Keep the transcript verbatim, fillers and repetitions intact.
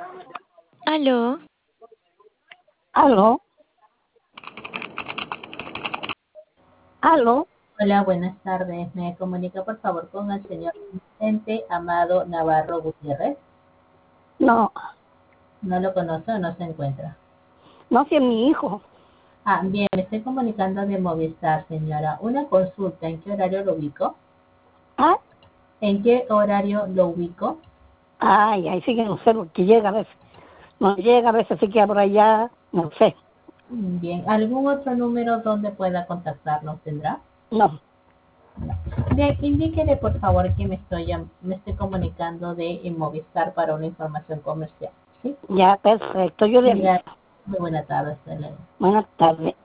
¿Aló? Aló, aló, Hola, buenas tardes. ¿Me comunica por favor con el señor Vicente Amado Navarro Gutiérrez? no, ¿No lo conoce o no se encuentra? no si es mi hijo. Ah, bien, me estoy comunicando de Movistar, señora. Una consulta, ¿en qué horario lo ubico? Ah, ¿En qué horario lo ubico? ay, ahí sí que no sé, porque llega a veces, no llega a veces, sí que por allá, no sé, Mm, Bien, ¿algún otro número donde pueda contactarnos tendrá? no, Bien, indíquele por favor que me estoy, llam- me estoy comunicando de eh, Movistar para una información comercial. ¿Sí? ya perfecto, yo le aviso. Tenga muy buena tarde, hasta luego. Buenas tardes.